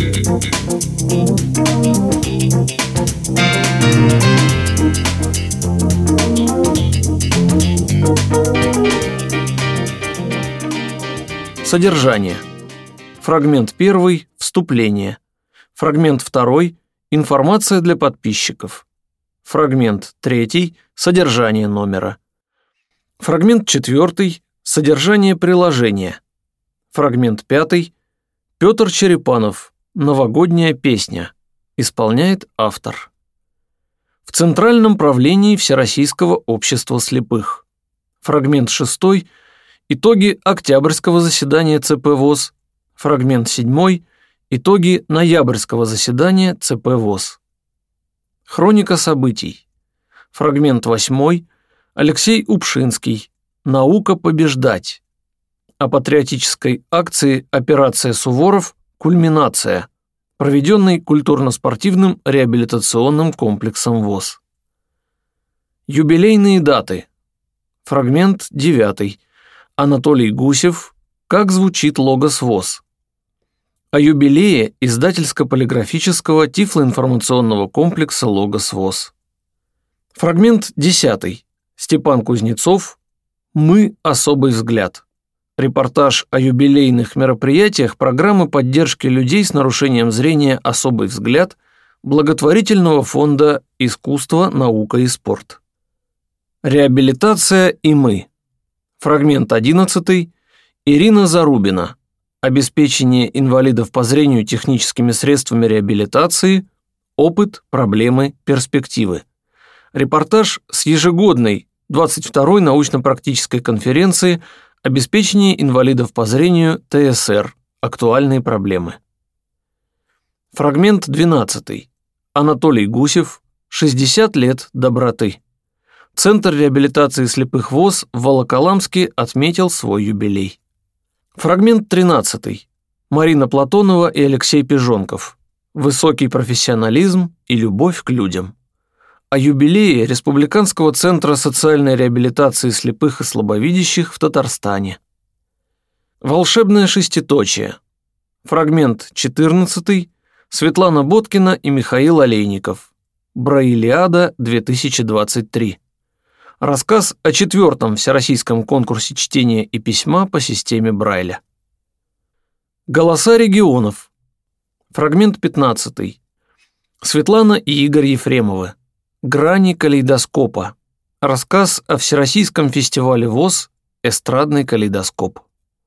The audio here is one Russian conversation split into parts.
Содержание. Фрагмент 1. Вступление. Фрагмент 2. Информация для подписчиков. Фрагмент 3. Содержание номера. Фрагмент 4. Содержание приложения. Фрагмент 5. Петр Черепанов. Новогодняя песня. Исполняет автор. В Центральном правлении Всероссийского общества слепых. Фрагмент 6. Итоги октябрьского заседания ЦП ВОС. Фрагмент 7. Итоги ноябрьского заседания ЦП ВОС. Хроника событий. Фрагмент 8. Алексей Упшинский. Наука побеждать. О патриотической акции «Операция Суворов. Кульминация», проведенной культурно-спортивным реабилитационным комплексом ВОС. Юбилейные даты. Фрагмент 9. Анатолий Гусев. Как звучит логос ВОС. О юбилее издательско-полиграфического тифлоинформационного комплекса «Логос ВОС». Фрагмент 10. Степан Кузнецов. Мы. Особый взгляд. Репортаж о юбилейных мероприятиях программы поддержки людей с нарушением зрения «Особый взгляд» благотворительного фонда «Искусство, наука и спорт». Реабилитация и мы. Фрагмент 11. Ирина Зарубина. Обеспечение инвалидов по зрению техническими средствами реабилитации. Опыт, проблемы, перспективы. Репортаж с ежегодной 22-й научно-практической конференции «Обеспечение инвалидов по зрению ТСР. Актуальные проблемы». Фрагмент 12. Анатолий Гусев. 60 лет доброты. Центр реабилитации слепых ВОС в Волоколамске отметил свой юбилей. Фрагмент 13. Марина Платонова и Алексей Пижонков. Высокий профессионализм и любовь к людям. О юбилее Республиканского центра социальной реабилитации слепых и слабовидящих в Татарстане. Волшебное шеститочие. Фрагмент 14. Светлана Боткина и Михаил Олейников. Брайлиада 2023. Рассказ о 4-м Всероссийском конкурсе чтения и письма по системе Брайля. Голоса регионов. Фрагмент 15. Светлана и Игорь Ефремовы. Грани калейдоскопа. Рассказ о Всероссийском фестивале ВОС «Эстрадный калейдоскоп».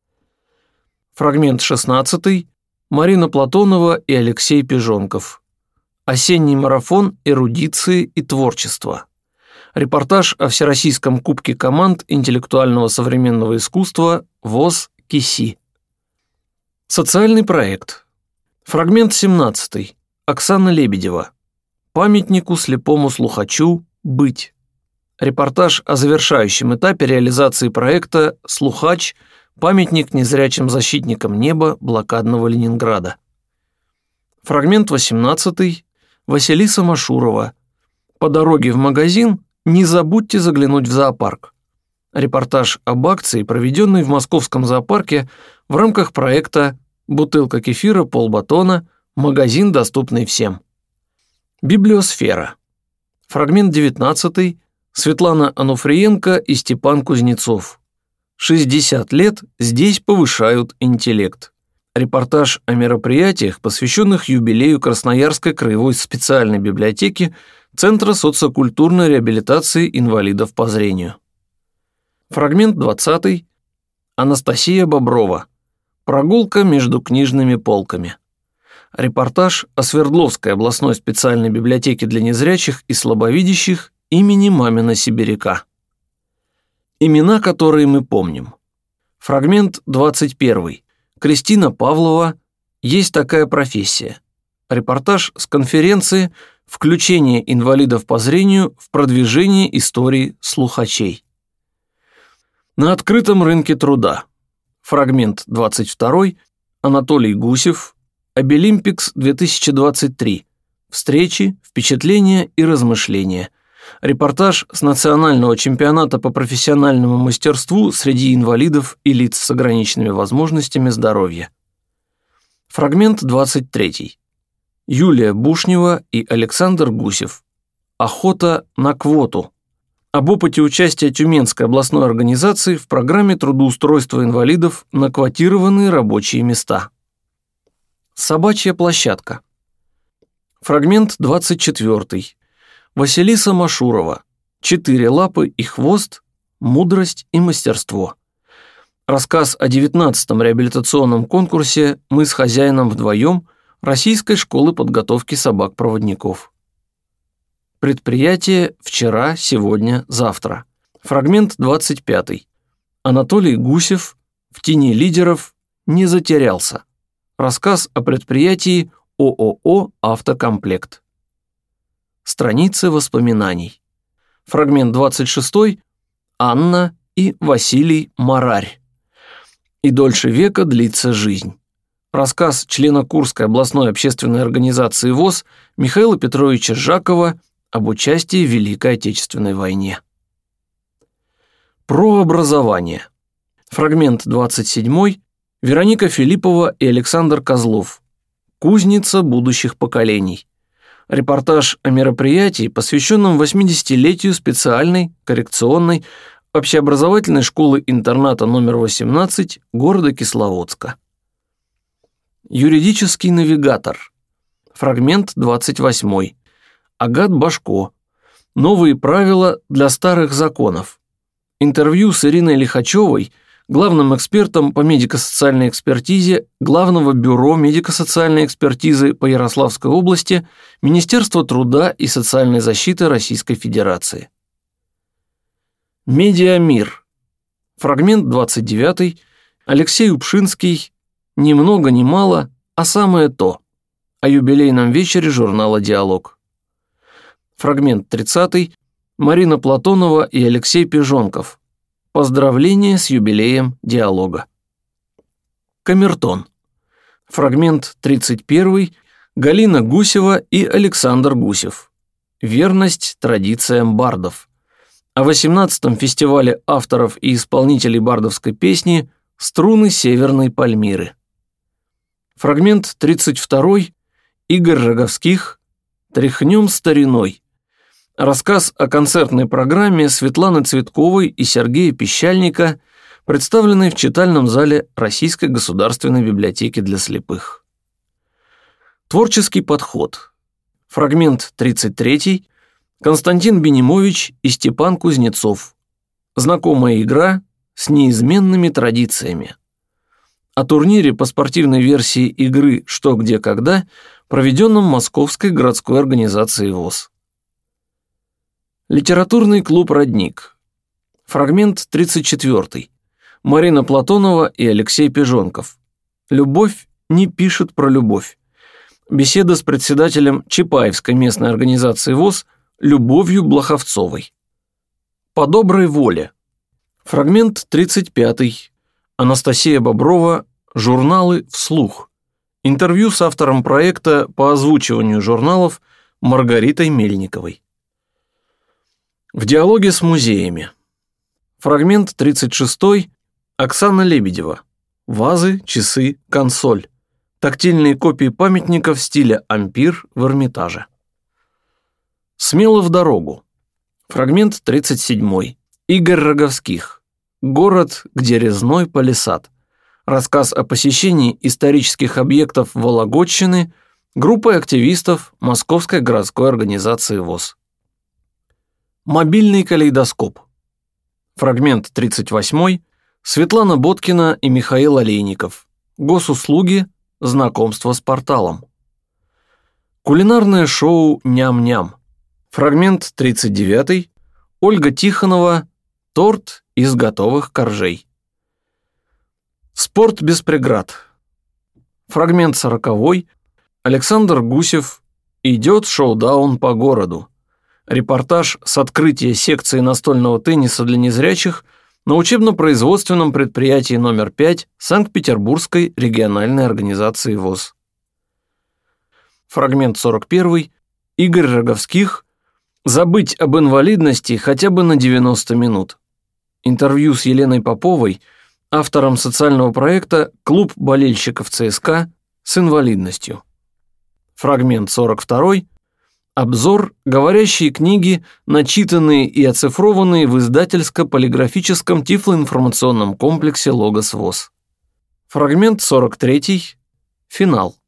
Фрагмент 16. Марина Платонова и Алексей Пижонков. Осенний марафон эрудиции и творчества. Репортаж о Всероссийском кубке команд интеллектуального современного искусства ВОС КИСИ. Социальный проект. Фрагмент 17. Оксана Лебедева. Памятнику слепому слухачу быть. Репортаж о завершающем этапе реализации проекта «Слухач. Памятник незрячим защитникам неба блокадного Ленинграда». Фрагмент 18. Василиса Машурова. По дороге в магазин не забудьте заглянуть в зоопарк. Репортаж об акции, проведенной в Московском зоопарке в рамках проекта «Бутылка кефира, полбатона. Магазин, доступный всем». Библиосфера. Фрагмент 19. Светлана Ануфриенко и Степан Кузнецов. 60 лет здесь повышают интеллект. Репортаж о мероприятиях, посвященных юбилею Красноярской краевой специальной библиотеки Центра социокультурной реабилитации инвалидов по зрению. Фрагмент 20. Анастасия Боброва. Прогулка между книжными полками. Репортаж о Свердловской областной специальной библиотеке для незрячих и слабовидящих имени Мамина Сибиряка. Имена, которые мы помним. Фрагмент 21. Кристина Павлова. Есть такая профессия. Репортаж с конференции «Включение инвалидов по зрению в продвижение истории слухачей». На открытом рынке труда. Фрагмент 22. Анатолий Гусев. Обилимпикс 2023. Встречи, впечатления и размышления. Репортаж с национального чемпионата по профессиональному мастерству среди инвалидов и лиц с ограниченными возможностями здоровья. Фрагмент 23. Юлия Бушнева и Александр Гусев. Охота на квоту. Об опыте участия Тюменской областной организации в программе трудоустройства инвалидов на квотированные рабочие места. Собачья площадка. Фрагмент 24. Василиса Машурова. 4 лапы и хвост, мудрость и мастерство. Рассказ о 19-м реабилитационном конкурсе «Мы с хозяином вдвоем» Российской школы подготовки собак-проводников. Предприятие «Вчера, сегодня, завтра». Фрагмент 25. Анатолий Гусев в тени лидеров не затерялся. Рассказ о предприятии ООО «Автокомплект». Страницы воспоминаний. Фрагмент 26. Анна и Василий Марарь. И дольше века длится жизнь. Рассказ члена Курской областной общественной организации ВОС Михаила Петровича Жакова об участии в Великой Отечественной войне. Про образование. Фрагмент 27. Вероника Филиппова и Александр Козлов. Кузница будущих поколений. Репортаж о мероприятии, посвященном 80-летию специальной, коррекционной, общеобразовательной школы-интерната номер 18 города Кисловодска. Юридический навигатор. Фрагмент 28. Агат Башко. Новые правила для старых законов. Интервью с Ириной Лихачевой, главным экспертом по медико-социальной экспертизе Главного бюро медико-социальной экспертизы по Ярославской области Министерства труда и социальной защиты Российской Федерации. Медиамир. Фрагмент 29. Алексей Упшинский. Ни много ни мало, а самое то. О юбилейном вечере журнала «Диалог». Фрагмент 30. Марина Платонова и Алексей Пижонков. Поздравления с юбилеем «Диалога». Камертон. Фрагмент 31. Галина Гусева и Александр Гусев. Верность традициям бардов. О 18-м фестивале авторов и исполнителей бардовской песни «Струны Северной Пальмиры». Фрагмент 32. Игорь Роговских. «Тряхнем стариной». Рассказ о концертной программе Светланы Цветковой и Сергея Пищальника, представленной в читальном зале Российской государственной библиотеки для слепых. Творческий подход. Фрагмент 33. Константин Бенимович и Степан Кузнецов. Знакомая игра с неизменными традициями. О турнире по спортивной версии игры «Что, где, когда», проведенном Московской городской организацией ВОС. Литературный клуб «Родник». Фрагмент 34. Марина Платонова и Алексей Пижонков. «Любовь не пишет про любовь». Беседа с председателем Чапаевской местной организации ВОС Любовью Блоховцовой. По доброй воле. Фрагмент 35. Анастасия Боброва. Журналы вслух. Интервью с автором проекта по озвучиванию журналов Маргаритой Мельниковой. В диалоге с музеями. Фрагмент 36. Оксана Лебедева. Вазы, часы, консоль. Тактильные копии памятников стиля ампир в Эрмитаже. Смело в дорогу. Фрагмент 37. Игорь Роговских. Город, где резной палисад. Рассказ о посещении исторических объектов Вологодчины группой активистов Московской городской организации ВОС. Мобильный калейдоскоп. Фрагмент 38. Светлана Боткина и Михаил Олейников. Госуслуги. Знакомство с порталом. Кулинарное шоу «Ням-ням». Фрагмент 39. Ольга Тихонова. Торт из готовых коржей. Спорт без преград. Фрагмент 40. Александр Гусев. Идет шоу-даун по городу. Репортаж с открытия секции настольного тенниса для незрячих на учебно-производственном предприятии номер 5 Санкт-Петербургской региональной организации ВОС. Фрагмент 41. Игорь Роговских. Забыть об инвалидности хотя бы на 90 минут. Интервью с Еленой Поповой, автором социального проекта «Клуб болельщиков ЦСКА. с инвалидностью. Фрагмент 42. Обзор говорящей книги, начитанные и оцифрованные в издательско-полиграфическом тифлоинформационном комплексе «Логос ВОС». Фрагмент 43. Финал.